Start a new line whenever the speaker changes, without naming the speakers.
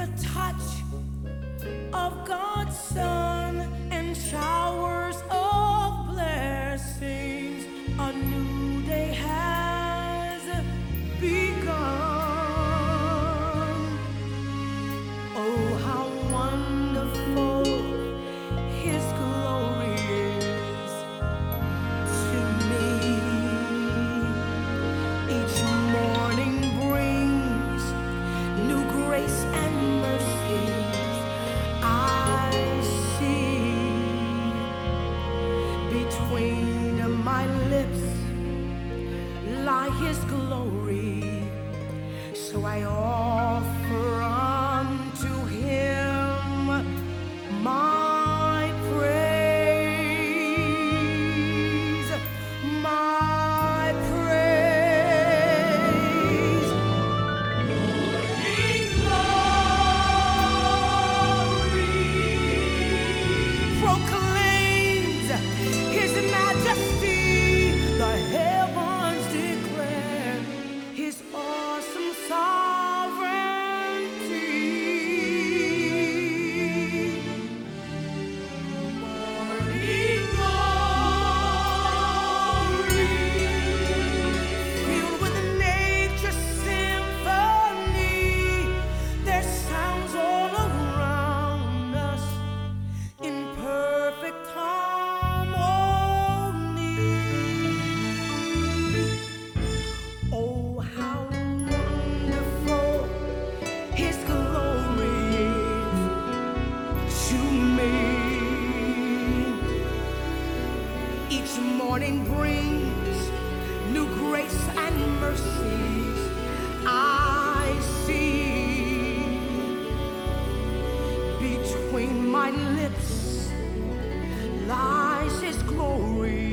touch of God's Son and showers of blessings. A new day has begun. Oh, how wonderful His glory is to me. Each morning brings new grace and mercies. I see between my lips lie His glory, so I offer unto Him my praise, my praise. Morning glory proclaims His majesty. The heavens declare His awesome sovereignty. Morning glory, filled with nature's symphony. Their sounds all around us in perfect harmony. Oh, how wonderful His glory is to me. Each morning brings new grace and mercies. I see between my lips lies His glory,